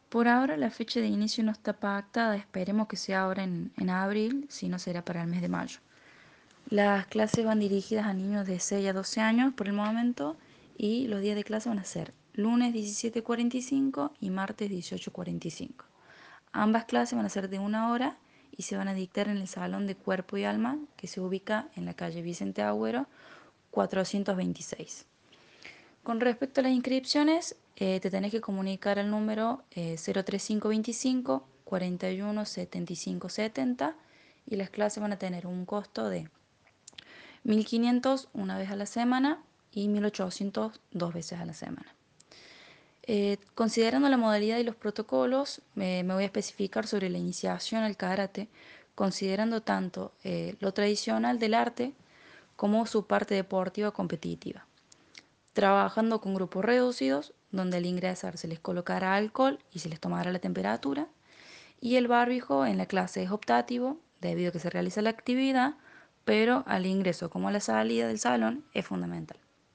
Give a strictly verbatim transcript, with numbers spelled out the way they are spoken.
Por ahora la fecha de inicio no está pactada, esperemos que sea ahora en, en abril, si no será para el mes de mayo. Las clases van dirigidas a niños de seis a doce años por el momento y los días de clase van a ser lunes diecisiete cuarenta y cinco y martes dieciocho cuarenta y cinco. Ambas clases van a ser de una hora y se van a dictar en el Salón de Cuerpo y Alma que se ubica en la calle Vicente Agüero cuatrocientos veintiséis. Con respecto a las inscripciones, eh, te tenés que comunicar al número eh, cero tres cinco veinticinco cuarenta y uno setenta y cinco setenta y las clases van a tener un costo de mil quinientos una vez a la semana y mil ochocientos dos veces a la semana. Eh, considerando la modalidad y los protocolos, eh, me voy a especificar sobre la iniciación al karate, considerando tanto eh, lo tradicional del arte como su parte deportiva competitiva, trabajando con grupos reducidos, donde al ingresar se les colocará alcohol y se les tomará la temperatura, y el barbijo en la clase es optativo, debido a que se realiza la actividad, pero al ingreso como a la salida del salón es fundamental.